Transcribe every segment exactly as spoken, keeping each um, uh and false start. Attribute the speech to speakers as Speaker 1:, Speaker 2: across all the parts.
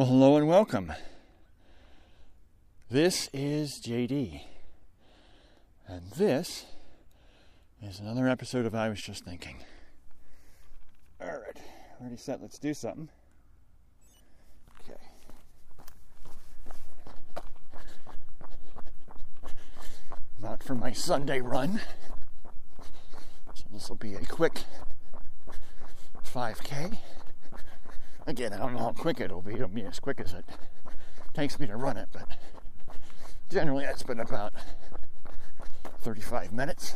Speaker 1: Well, hello and welcome. This is J D, and this is another episode of I Was Just Thinking. Alright, ready, set, let's do something. Okay. I'm out for my Sunday run, so this will be a quick five K. Again, I don't know how quick it'll be. It'll be as quick as it takes me to run it, but generally it's been about thirty-five minutes,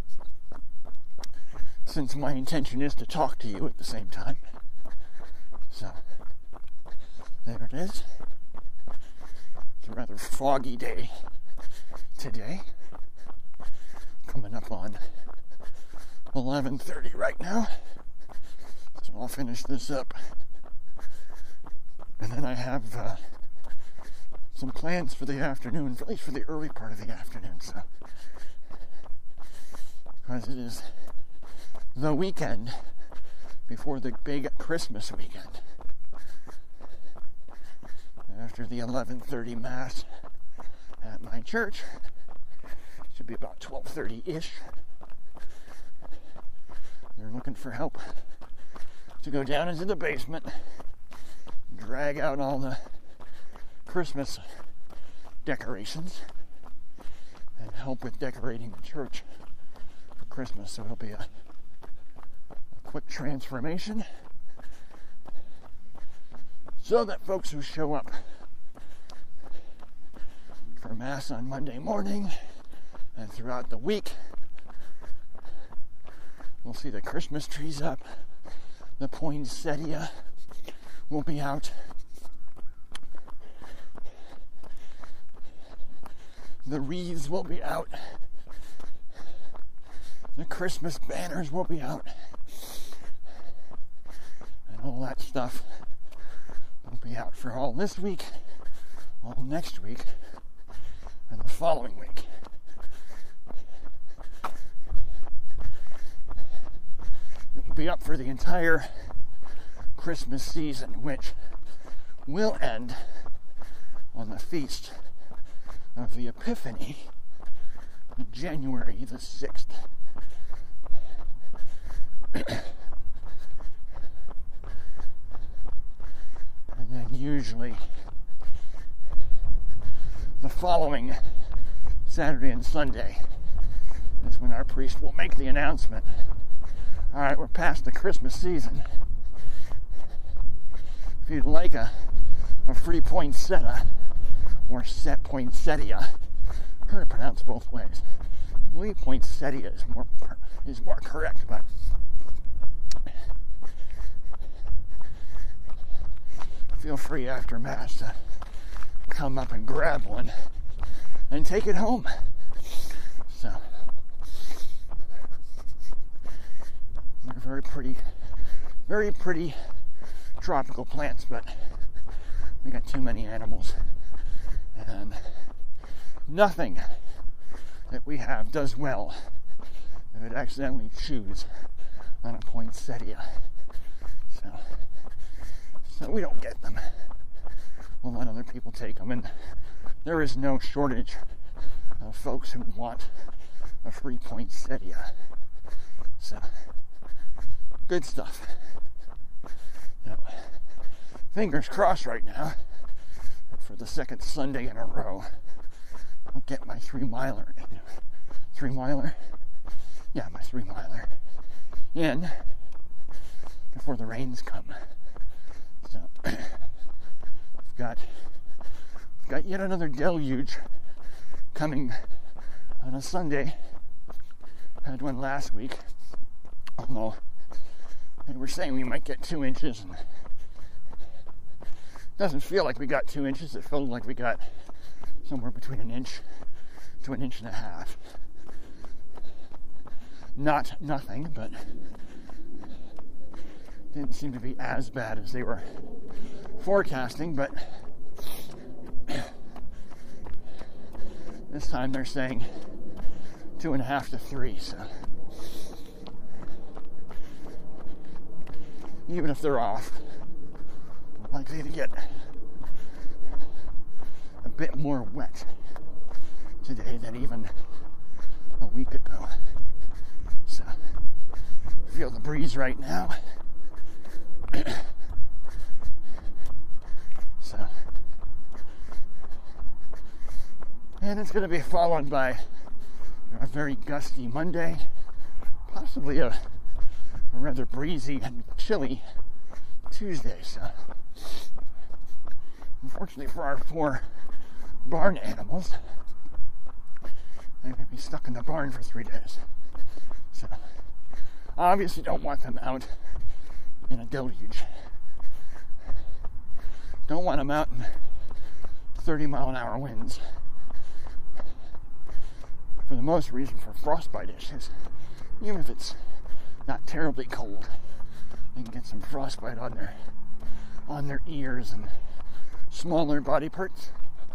Speaker 1: since my intention is to talk to you at the same time. So, there it is. It's a rather foggy day today. Coming up on eleven thirty right now. So I'll finish this up. And then I have uh, some plans for the afternoon, at least for the early part of the afternoon. So, because it is the weekend before the big Christmas weekend. After the eleven thirty Mass at my church, should be about twelve thirty-ish. They're looking for help to go down into the basement, drag out all the Christmas decorations, and help with decorating the church for Christmas. So it'll be a, a quick transformation, so that folks who show up for Mass on Monday morning and throughout the week will see the Christmas trees up, the poinsettia will be out, the wreaths will be out, the Christmas banners will be out, and all that stuff will be out for all this week, all next week, and the following week. It will be up for the entire Christmas season, which will end on the feast of the Epiphany, January the sixth. And then usually the following Saturday and Sunday is when our priest will make the announcement. All right, we're past the Christmas season. If you'd like a, a free poinsettia or set poinsettia, I heard it pronounced both ways. I believe poinsettia is more is more correct, but feel free after Mass to come up and grab one and take it home. So they're very pretty, very pretty tropical plants, but we got too many animals, and nothing that we have does well if it accidentally chews on a poinsettia. So, so we don't get them. We'll let other people take them, and there is no shortage of folks who want a free poinsettia. So, good stuff. Now, fingers crossed right now that for the second Sunday in a row I'll get my three miler in. Three miler? Yeah, my three miler in before the rains come. So I've got I've got yet another deluge coming on a Sunday. I had one last week, although they were saying we might get two inches, and it doesn't feel like we got two inches. It felt like we got somewhere between an inch to an inch and a half. Not nothing, but didn't seem to be as bad as they were forecasting. But this time they're saying two and a half to three, so even if they're off, we're likely to get a bit more wet today than even a week ago. So, feel the breeze right now. So, and it's going to be followed by a very gusty Monday, possibly a, a rather breezy and chilly Tuesday. So, unfortunately for our poor barn animals, they're going to be stuck in the barn for three days. So, obviously don't want them out in a deluge. Don't want them out in thirty mile an hour winds. For the most reason for frostbite issues, even if it's not terribly cold, they can get some frostbite on their on their ears and smaller body parts.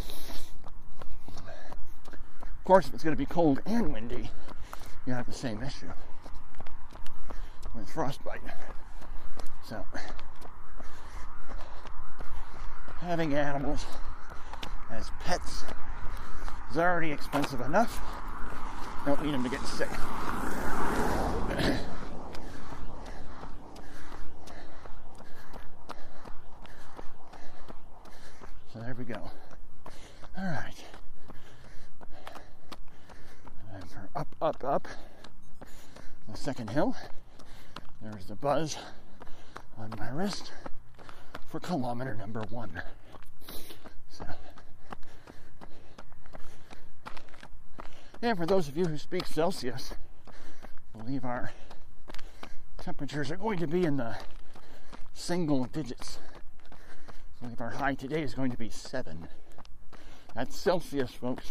Speaker 1: Of course, if it's going to be cold and windy, you have the same issue with frostbite. So, having animals as pets is already expensive enough. Don't need them to get sick. So there we go. All right. And for up, up, up, the second hill, there's the buzz on my wrist for kilometer number one. So, and for those of you who speak Celsius, I believe our temperatures are going to be in the single digits. I believe our high today is going to be seven. That's Celsius, folks.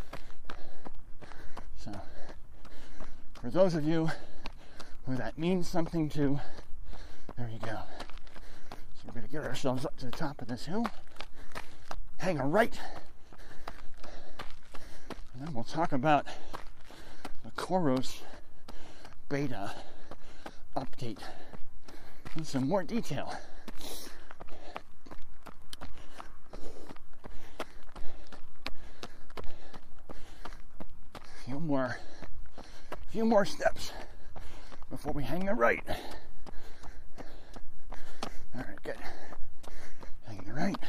Speaker 1: So, for those of you who that means something to, there you go. So we're going to get ourselves up to the top of this hill, hang a right, and then we'll talk about the Coros beta update in some more detail. A few more, few more steps before we hang the right. All right, good. Hang the right.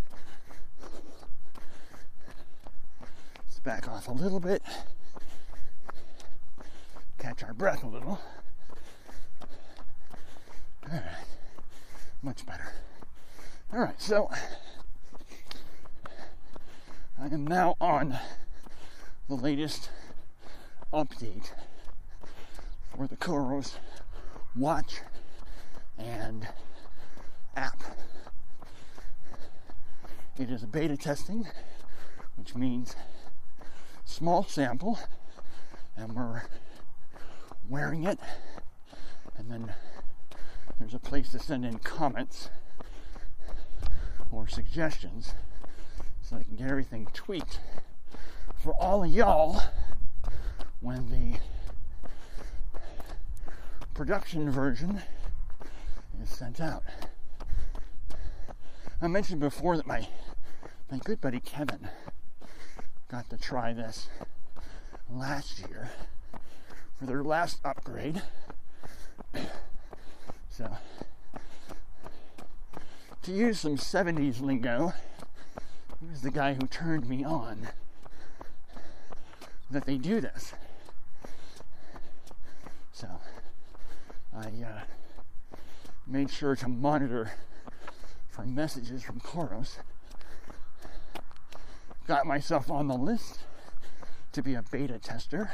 Speaker 1: Let's back off a little bit. Catch our breath a little. All right, much better. All right, so I am now on the latest update for the Coros watch and app. It is a beta testing, which means small sample, and we're wearing it, and then there's a place to send in comments or suggestions so I can get everything tweaked for all of y'all when the production version is sent out. I mentioned before that my my good buddy Kevin got to try this last year for their last upgrade. So, to use some seventies lingo, he was the guy who turned me on that they do this. So, I uh, made sure to monitor for messages from Coros. Got myself on the list to be a beta tester.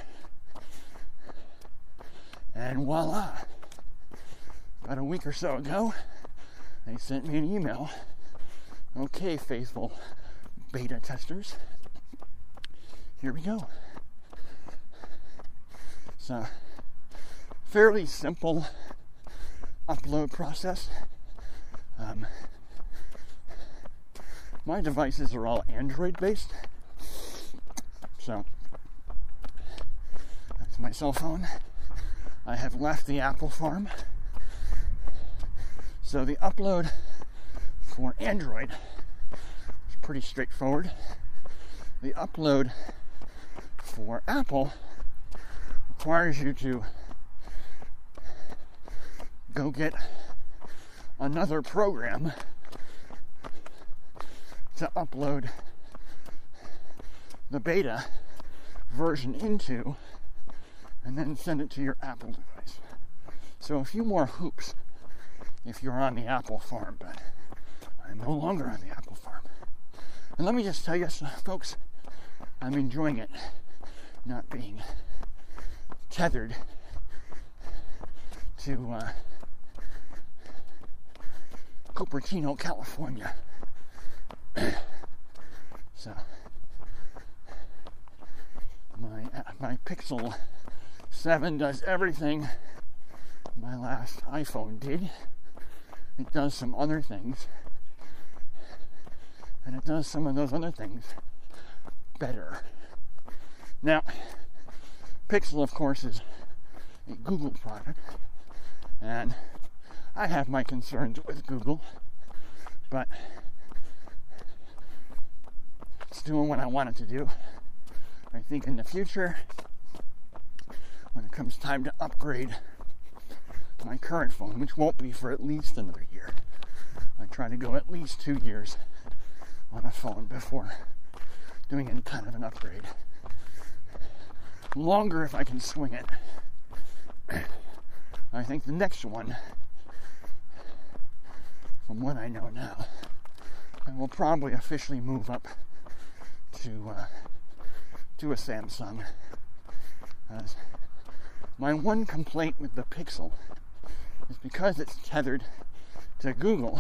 Speaker 1: And voila! About a week or so ago, they sent me an email. Okay, faithful beta testers, here we go. So, fairly simple upload process. Um, my devices are all Android based, so that's my cell phone. I have left the Apple farm, so the upload for Android is pretty straightforward. The upload for Apple requires you to go get another program to upload the beta version into, and then send it to your Apple device. So a few more hoops if you're on the Apple farm, but I'm no longer on the Apple farm. And let me just tell you, folks, I'm enjoying it, not being tethered to uh, Cupertino, California. So my my Pixel seven does everything my last iPhone did. It does some other things, and it does some of those other things better. Now, Pixel, of course, is a Google product, and I have my concerns with Google, but it's doing what I want it to do. I think in the future, when it comes time to upgrade my current phone, which won't be for at least another year, I try to go at least two years on a phone before doing any kind of an upgrade. Longer if I can swing it. I think the next one, from what I know now, I will probably officially move up to uh, to a Samsung. Uh, my one complaint with the Pixel is because it's tethered to Google.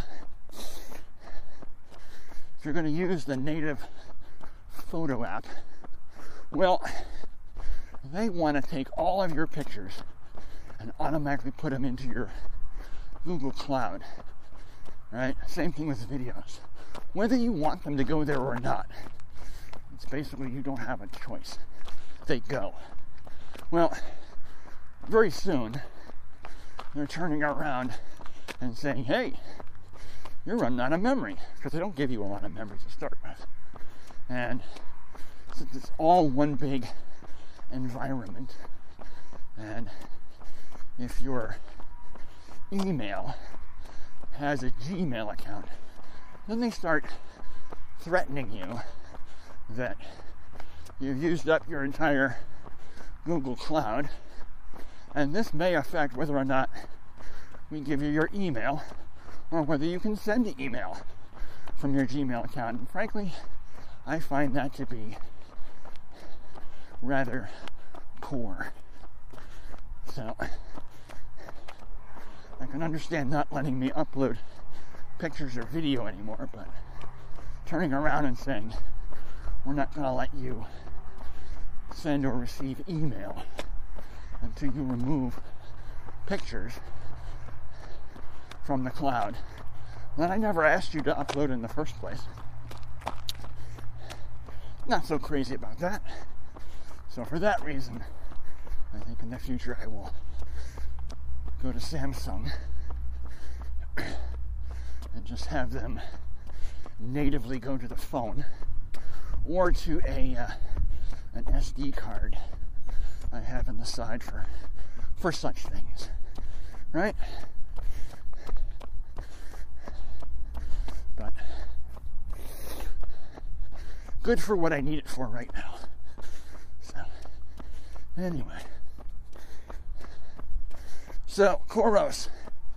Speaker 1: If you're going to use the native photo app, well, they want to take all of your pictures and automatically put them into your Google Cloud, right? Same thing with videos. Whether you want them to go there or not, it's basically you don't have a choice. They go. Well, very soon, they're turning around and saying, hey, you're running out of memory, because they don't give you a lot of memory to start with. And since it's all one big environment, and if your email has a Gmail account, then they start threatening you that you've used up your entire Google Cloud, and this may affect whether or not we give you your email or whether you can send the email from your Gmail account. And frankly, I find that to be rather poor. So I can understand not letting me upload pictures or video anymore, but turning around and saying we're not going to let you send or receive email until you remove pictures from the cloud that I never asked you to upload in the first place. Not so crazy about that. So for that reason, I think in the future I will go to Samsung and just have them natively go to the phone or to a uh, an S D card I have on the side for for such things, right? But good for what I need it for right now. So anyway, so Coros.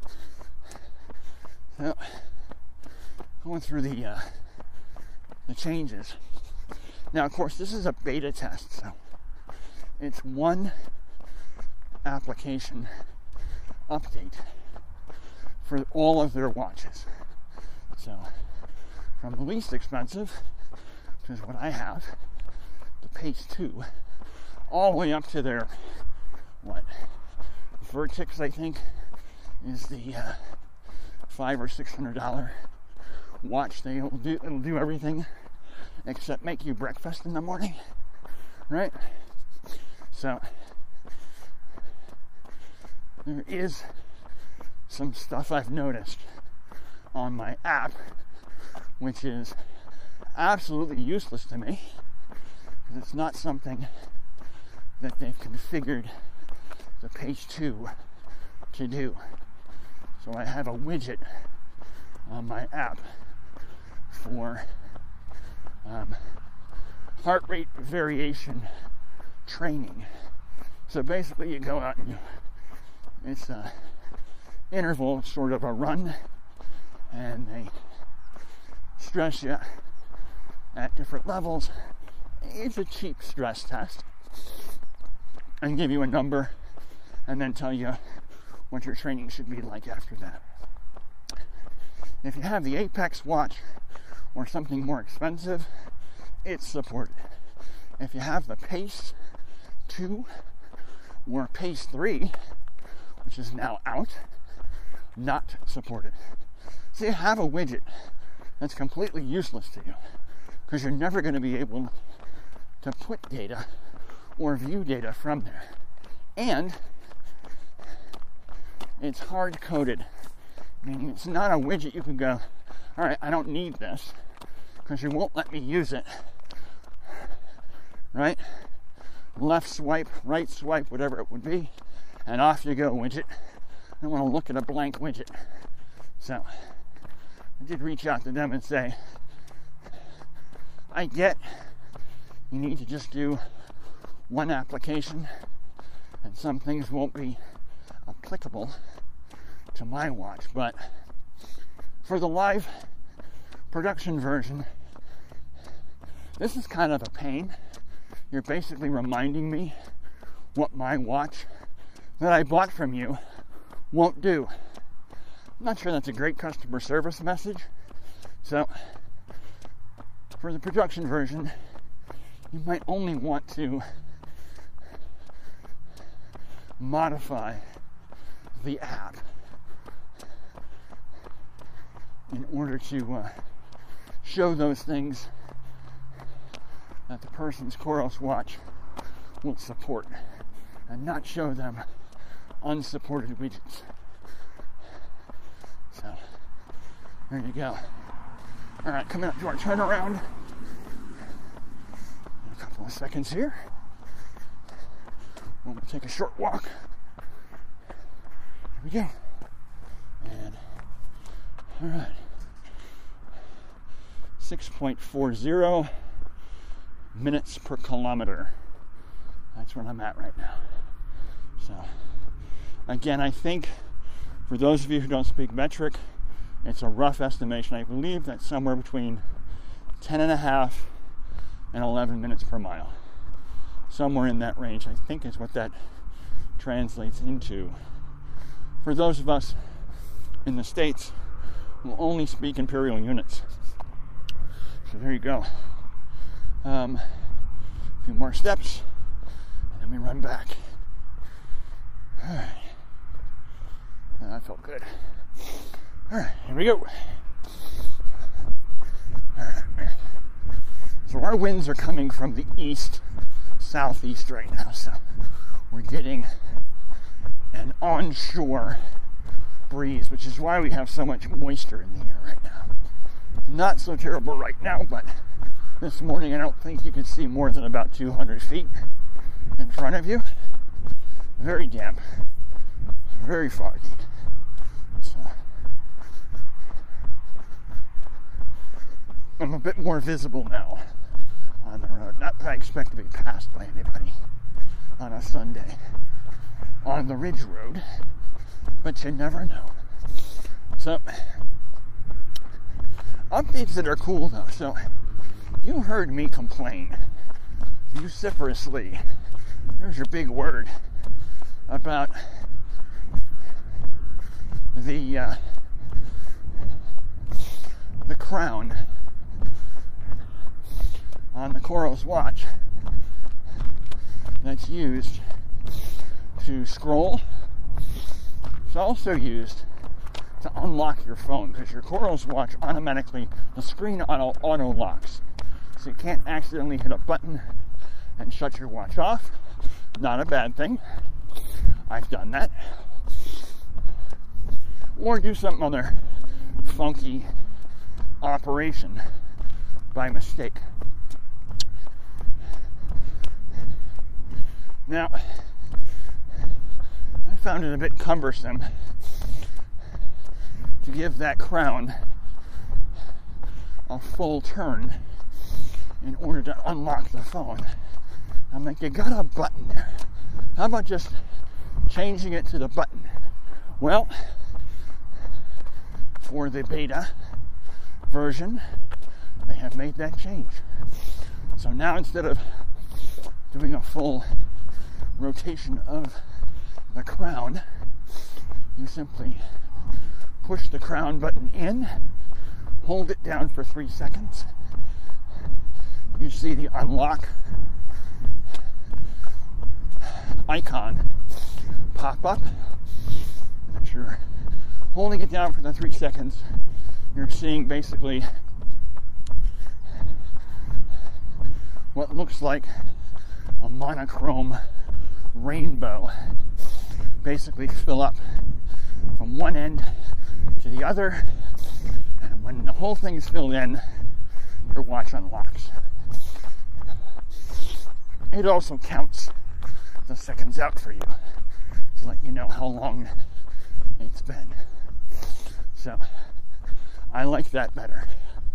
Speaker 1: So going through the uh, the changes. Now, of course, this is a beta test, so it's one application update for all of their watches. So, from the least expensive, which is what I have, the Pace two, all the way up to their, what, Vertex, I think, is the uh, five or six hundred dollar watch. They'll do, it'll do everything except make you breakfast in the morning, right? So there is some stuff I've noticed on my app, which is absolutely useless to me because it's not something that they've configured the Pace two to do. So I have a widget on my app for um, heart rate variation training. So basically you go out and you, it's a interval, sort of a run, and they stress you at different levels. It's a cheap stress test and give you a number and then tell you what your training should be like after that. If you have the Apex watch or something more expensive, it's supported. If you have the Pace two or Pace three, which is now out, not supported. So you have a widget that's completely useless to you because you're never going to be able to put data or view data from there. And it's hard-coded, meaning it's not a widget you can go, all right, I don't need this because you won't let me use it, right? Left swipe, right swipe, whatever it would be, and off you go, widget. I don't want to look at a blank widget. So I did reach out to them and say, I get you need to just do one application and some things won't be applicable to my watch, but for the live production version, this is kind of a pain. You're basically reminding me what my watch that I bought from you won't do. I'm not sure that's a great customer service message. So for the production version, you might only want to modify the app in order to uh, show those things that the person's Coros watch will support and not show them unsupported widgets. So there you go. All right, coming up to our turnaround in a couple of seconds here. We'll take a short walk. Here we go. And all right, six point four zero minutes per kilometer. That's where I'm at right now. So again, I think for those of you who don't speak metric, it's a rough estimation. I believe that's somewhere between ten and a half and eleven minutes per mile. Somewhere in that range, I think, is what that translates into. For those of us in the States who only speak imperial units. So there you go. Um, a few more steps, and then we run back. All right. Oh, that felt good. All right, here we go. All right. So our winds are coming from the east, southeast right now. So we're getting an onshore breeze, which is why we have so much moisture in the air right now. Not so terrible right now, but this morning I don't think you could see more than about two hundred feet in front of you. Very damp, very foggy. So I'm a bit more visible now on the road. Not that I expect to be passed by anybody on a Sunday on the Ridge Road, but you never know. So updates that are cool though. So you heard me complain vociferously, there's your big word, about the uh, the crown on the Coros watch that's used to scroll. It's also used to unlock your phone because your Coros watch automatically, the screen auto, auto locks. So you can't accidentally hit a button and shut your watch off. Not a bad thing. I've done that. Or do some other funky operation by mistake. Now, I found it a bit cumbersome to give that crown a full turn in order to unlock the phone. I'm like, you got a button there. How about just changing it to the button? Well, for the beta version, they have made that change. So now instead of doing a full rotation of the crown, you simply push the crown button in, hold it down for three seconds. You see the unlock icon pop up. And as you're holding it down for the three seconds, you're seeing basically what looks like a monochrome rainbow basically fill up from one end to the other, and when the whole thing is filled in, your watch unlocks. It also counts the seconds out for you to let you know how long it's been. So I like that better.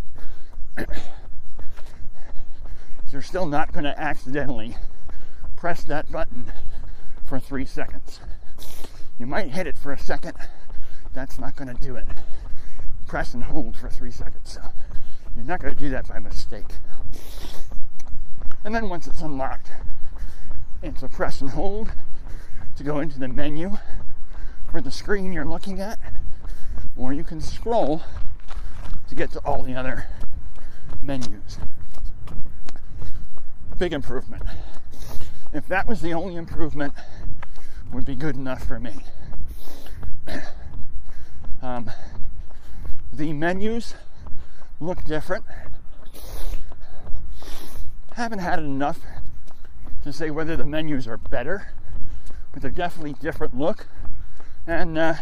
Speaker 1: You're still not going to accidentally press that button for three seconds. You might hit it for a second. That's not going to do it. Press and hold for three seconds. So you're not going to do that by mistake. And then once it's unlocked, it's a press and hold to go into the menu for the screen you're looking at, or you can scroll to get to all the other menus. Big improvement. If that was the only improvement, would be good enough for me. Um, the menus look different. Haven't had enough to say whether the menus are better, but they're definitely different look. And uh,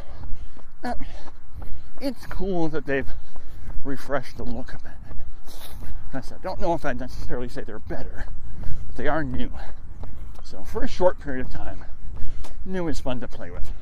Speaker 1: it's cool that they've refreshed the look of it. I don't know if I'd necessarily say they're better, but they are new. So for a short period of time, new is fun to play with.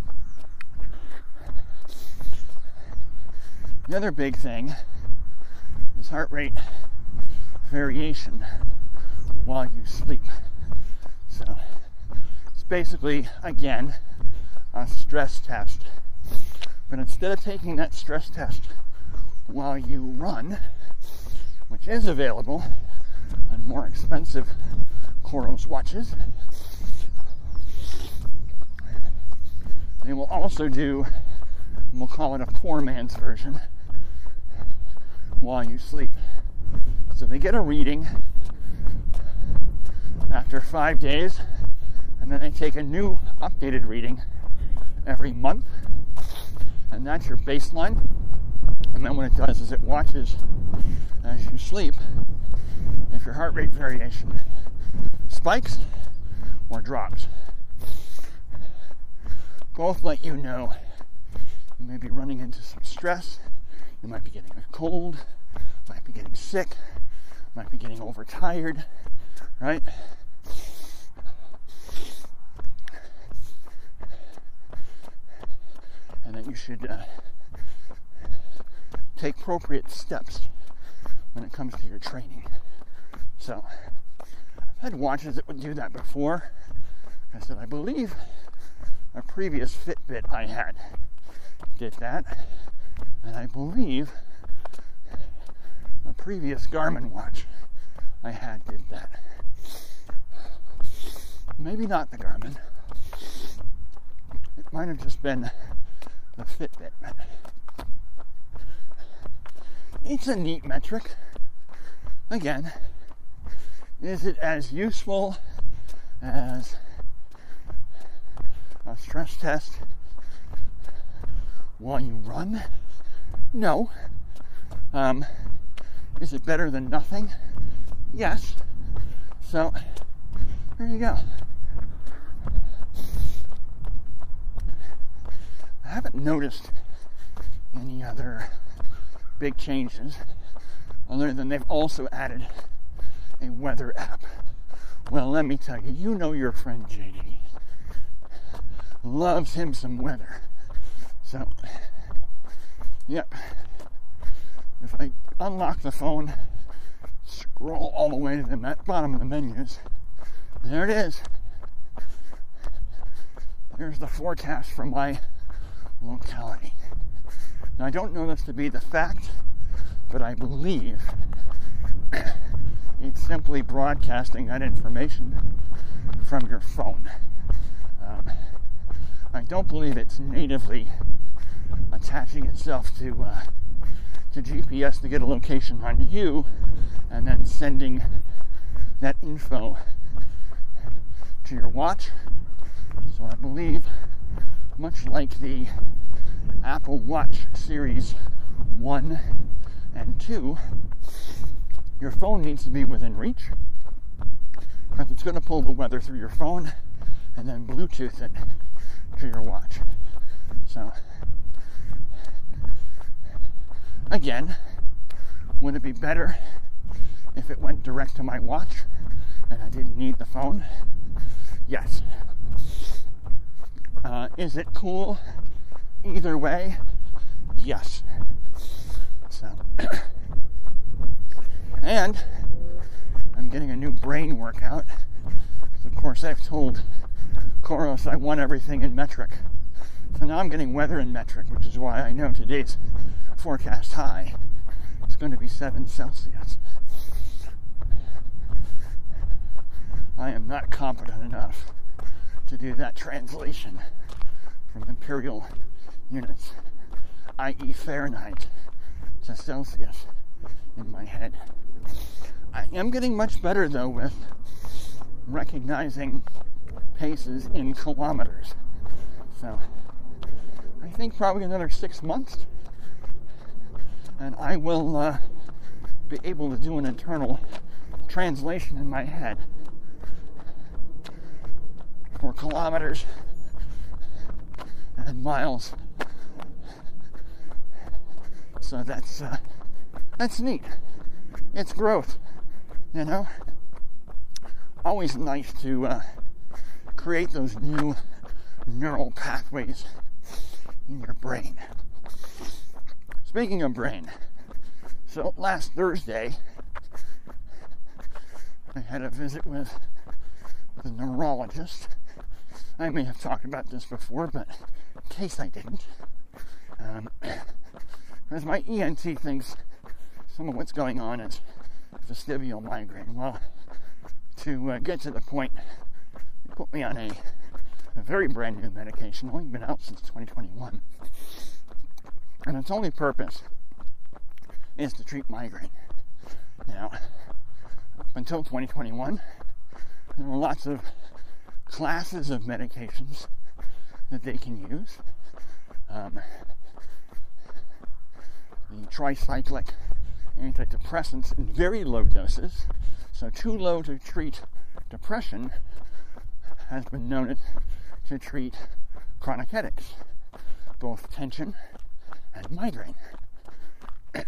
Speaker 1: The other big thing is heart rate variation while you sleep. So it's basically, again, a stress test. But instead of taking that stress test while you run, which is available on more expensive Coros watches, they will also do, we'll call it a poor man's version, while you sleep. So they get a reading after five days, and then they take a new updated reading every month, and that's your baseline. And then what it does is it watches as you sleep if your heart rate variation spikes or drops. Both let you know you may be running into some stress, you might be getting a cold, might be getting sick, might be getting overtired, right? And that you should uh, take appropriate steps when it comes to your training. So, I've had watches that would do that before. I said, I believe a previous Fitbit I had did that, and I believe a previous Garmin watch I had did that. Maybe not the Garmin. It might have just been the Fitbit. It's a neat metric. Again, is it as useful as a stress test while you run? No. Um, is it better than nothing? Yes. So, there you go. I haven't noticed any other big changes other than they've also added a weather app. Well, let me tell you, you know your friend J D loves him some weather. So, yep. If I unlock the phone, scroll all the way to the bottom of the menus, there it is. Here's the forecast for my locality. Now, I don't know this to be the fact, but I believe it's simply broadcasting that information from your phone. Um, I don't believe it's natively attaching itself to uh, to G P S to get a location on you and then sending that info to your watch. So I believe, much like the Apple Watch Series one and two, your phone needs to be within reach, because it's going to pull the weather through your phone and then Bluetooth it to your watch. So, again, would it be better if it went direct to my watch and I didn't need the phone? Yes. Uh, is it cool either way? Yes. So, and I'm getting a new brain workout, because of course I've told Koros I want everything in metric. So now I'm getting weather in metric, which is why I know today's forecast high is going to be seven Celsius. I am not competent enough to do that translation from imperial units, that is. Fahrenheit, to Celsius in my head. I am getting much better, though, with recognizing paces in kilometers. So, I think probably another six months, and I will uh, be able to do an internal translation in my head for kilometers and miles. So that's uh, that's neat. It's growth, you know. Always nice to uh, create those new neural pathways in your brain. Speaking of brain, so last Thursday I had a visit with the neurologist. I may have talked about this before, but in case I didn't, um, because my E N T thinks some of what's going on is vestibular migraine. Well, to uh, get to the point, he put me on a, a very brand new medication, only been out since twenty twenty-one, and its only purpose is to treat migraine. Now, up until twenty twenty-one, there were lots of classes of medications that they can use. Um, the tricyclic antidepressants in very low doses, so too low to treat depression, has been known to treat chronic headaches, both tension and migraine. The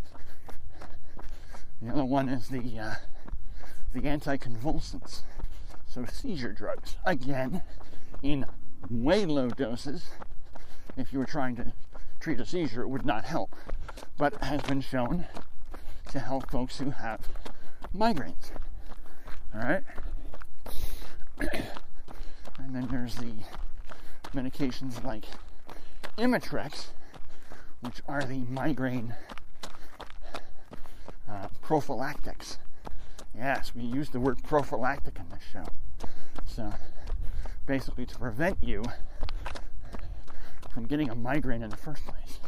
Speaker 1: other one is the uh, the anticonvulsants, so seizure drugs, again in way low doses. If you were trying to treat a seizure, it would not help, but has been shown to help folks who have migraines. All right. And then there's the medications like Imitrex, which are the migraine uh, prophylactics. Yes, we use the word prophylactic in this show. So, basically to prevent you from getting a migraine in the first place.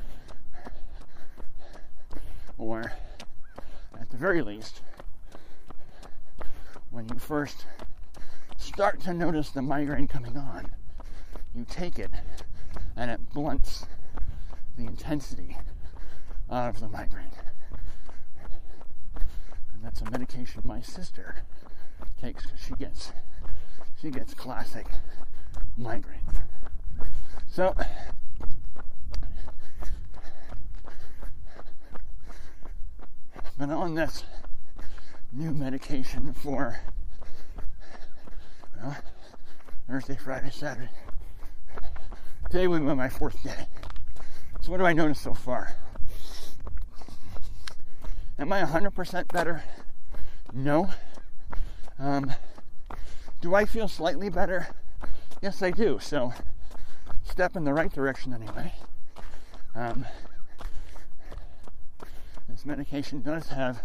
Speaker 1: Or, at the very least, when you first start to notice the migraine coming on, you take it and it blunts the intensity of the migraine. And that's a medication my sister takes because she gets she gets classic migraines. So been on this new medication for, well, Thursday, Friday, Saturday. Today will be my fourth day. So what do I notice so far? Am I one hundred percent better? No. Um, do I feel slightly better? Yes, I do. So, step in the right direction anyway. Um, this medication does have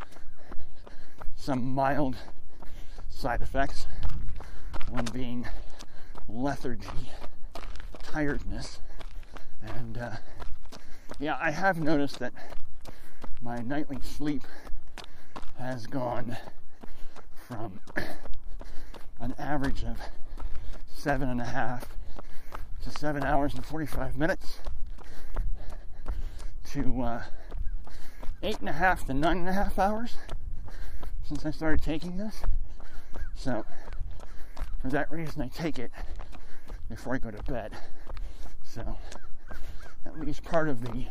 Speaker 1: some mild side effects. One being lethargy, tiredness, and uh, yeah, I have noticed that my nightly sleep has gone from an average of seven and a half to seven hours and forty-five minutes to uh, eight and a half to nine and a half hours since I started taking this. So for that reason, I take it before I go to bed. So at least part of the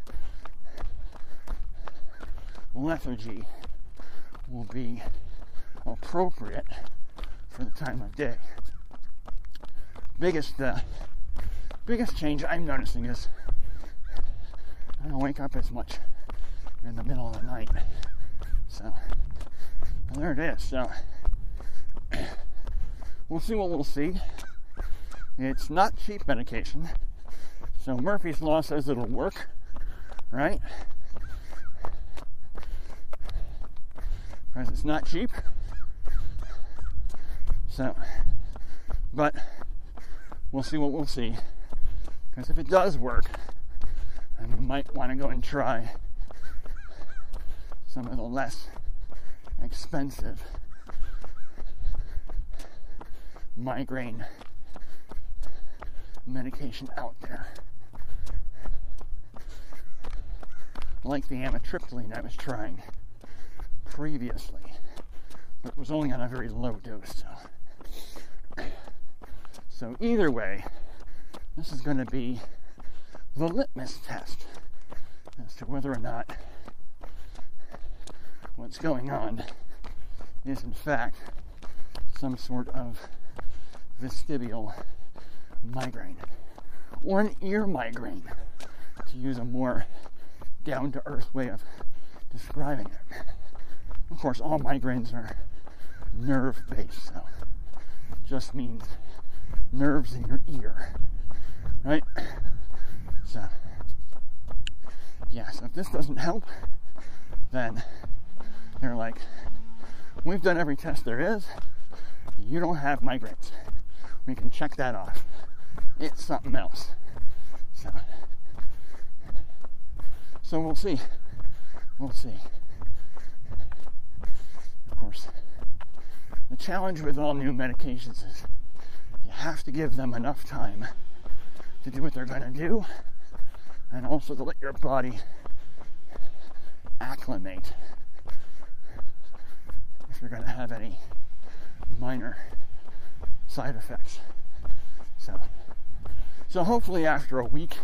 Speaker 1: lethargy will be appropriate for the time of day. Biggest, uh, biggest change I'm noticing is I don't wake up as much in the middle of the night. So, well, there it is. So, we'll see what we'll see. It's not cheap medication. So Murphy's Law says it'll work, right? Because it's not cheap. So, but we'll see what we'll see. Because if it does work, I might want to go and try some of the less expensive migraine medication out there. Like the amitriptyline I was trying previously, but it was only on a very low dose. So, so either way, this is going to be the litmus test as to whether or not what's going on is in fact some sort of vestibular migraine or an ear migraine, to use a more down-to-earth way of describing it. Of course, all migraines are nerve-based, so it just means nerves in your ear, right? So, yeah, so if this doesn't help, then they're like, we've done every test there is, you don't have migraines. We can check that off. It's something else. So, so we'll see. We'll see. Of course, the challenge with all new medications is you have to give them enough time to do what they're going to do, and also to let your body acclimate if you're going to have any minor side effects. So, so hopefully after a week,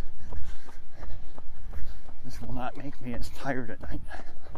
Speaker 1: this will not make me as tired at night,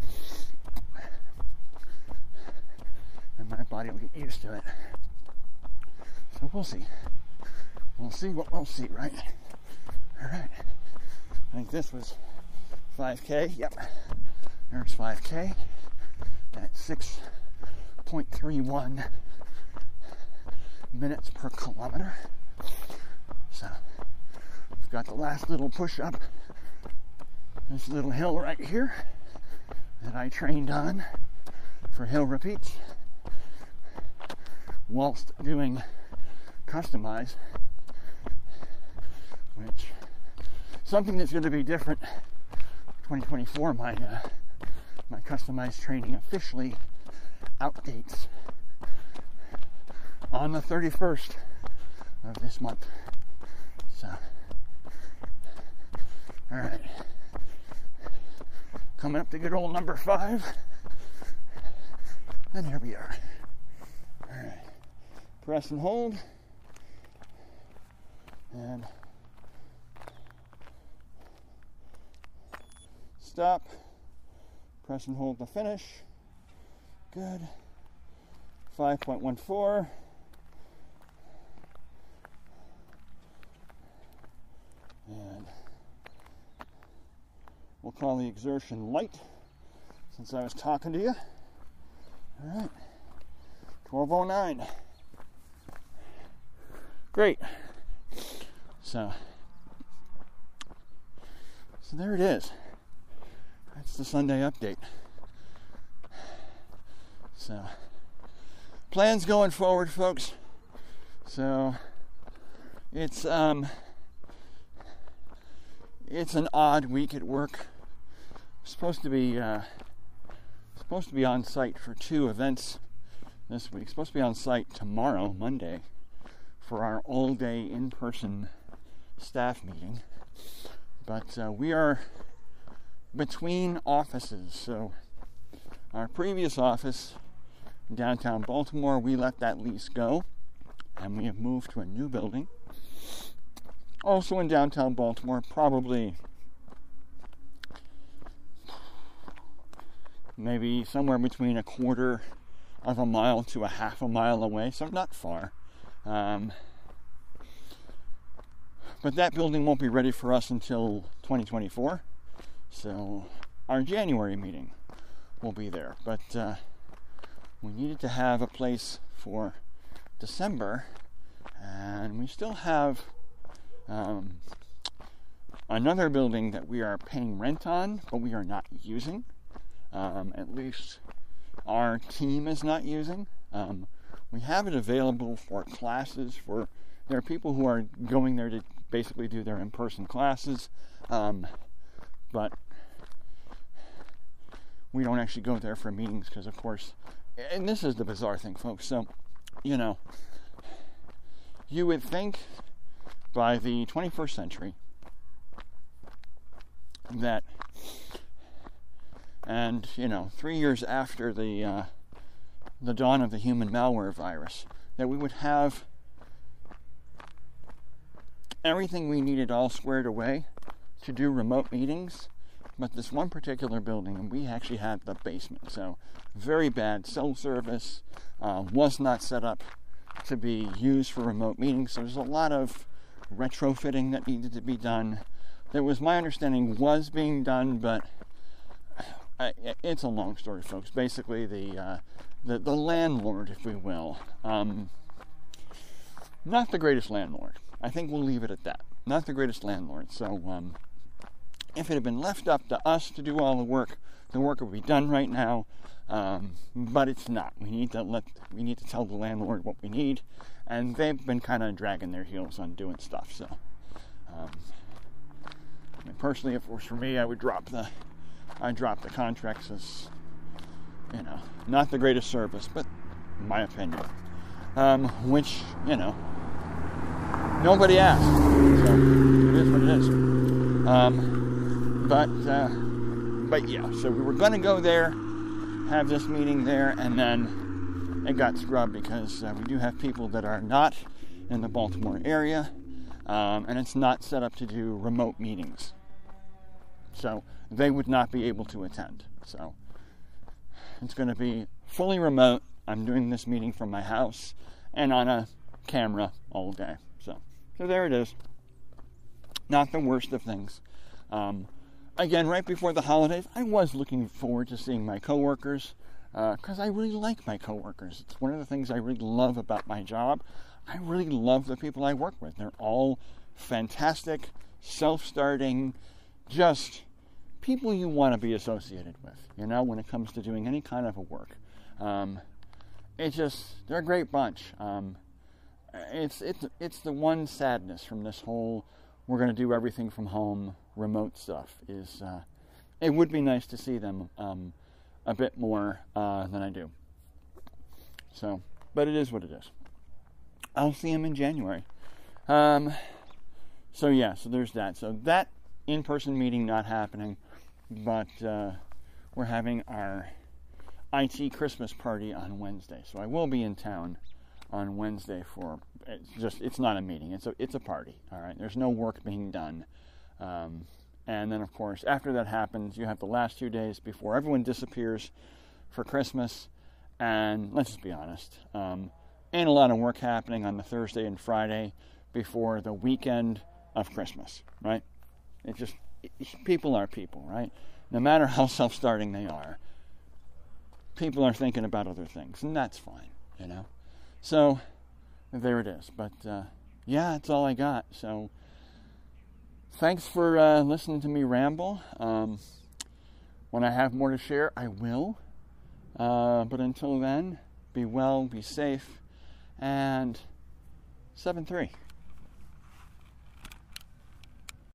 Speaker 1: and my body will get used to it. So we'll see. We'll see what we'll see, right? All right. I think this was five K. Yep. There's five K at six point three one minutes per kilometer. So, we've got the last little push-up. This little hill right here that I trained on for hill repeats whilst doing Customize, which something that's going to be different twenty twenty-four. My uh, my Customize training officially outdates on the thirty-first of this month. So, all right, coming up to good old number five, and here we are. All right, press and hold. And stop, Press and hold to finish. Good. five point one four. And we'll call the exertion light since I was talking to you. All right. twelve oh nine. Great. So, so there it is. That's the Sunday update. So, plans going forward, folks. So, it's um, it's an odd week at work. Supposed to be uh, supposed to be on site for two events this week. Supposed to be on site tomorrow, Monday, for our all-day in-person staff meeting. But uh, we are between offices. So our previous office in downtown Baltimore, we let that lease go, and we have moved to a new building. Also in downtown Baltimore, probably maybe somewhere between a quarter of a mile to a half a mile away, so not far. Um, but that building won't be ready for us until twenty twenty-four, so our January meeting will be there. But uh, we needed to have a place for December, and we still have um, another building that we are paying rent on, but we are not using. Um, at least our team is not using. Um, we have it available for classes. For there are people who are going there to basically do their in-person classes, um, but we don't actually go there for meetings because, of course, and this is the bizarre thing, folks. So, you know, you would think by the twenty-first century that, and you know, three years after the uh, the dawn of the human malware virus, that we would have everything we needed all squared away to do remote meetings. But this one particular building, and we actually had the basement, so very bad cell service, uh, was not set up to be used for remote meetings. So there's a lot of retrofitting that needed to be done. That was my understanding was being done, but I, it's a long story, folks. Basically, the uh, the, the landlord, if we will, um, not the greatest landlord. I think we'll leave it at that. Not the greatest landlord. So, um, if it had been left up to us to do all the work, the work would be done right now. Um, but it's not. We need to let. We need to tell the landlord what we need, and they've been kind of dragging their heels on doing stuff. So, um, I mean, personally, if it was for me, I would drop the. I drop the contracts as, you know, not the greatest service, but in my opinion, um, which you know, nobody asked. So it is what it is. Um, but uh, but yeah, so we were going to go there, have this meeting there, and then it got scrubbed because uh, we do have people that are not in the Baltimore area, um, and it's not set up to do remote meetings. So they would not be able to attend. So it's going to be fully remote. I'm doing this meeting from my house and on a camera all day. So, so there it is. Not the worst of things. Um, again, right before the holidays, I was looking forward to seeing my coworkers because uh, I really like my coworkers. It's one of the things I really love about my job. I really love the people I work with. They're all fantastic, self-starting, just people you want to be associated with, you know, when it comes to doing any kind of a work. Um, it's just, they're a great bunch. Um, it's, it's, it's the one sadness from this whole, we're going to do everything from home, remote stuff, is, uh, it would be nice to see them um, a bit more uh, than I do. So, but it is what it is. I'll see them in January. Um, so yeah, so there's that. So that in-person meeting not happening, but uh, we're having our I T Christmas party on Wednesday. So I will be in town on Wednesday for, it's just, it's not a meeting, it's a it's a party, all right? There's no work being done. Um, And then, of course, after that happens, you have the last two days before everyone disappears for Christmas. And let's just be honest, um, ain't a lot of work happening on the Thursday and Friday before the weekend of Christmas, right? It just, it, people are people, right? No matter how self-starting they are, people are thinking about other things, and that's fine, you know? So, there it is. But, uh, yeah, that's all I got. So, thanks for uh, listening to me ramble. Um, when I have more to share, I will. Uh, but until then, be well, be safe, and seven three.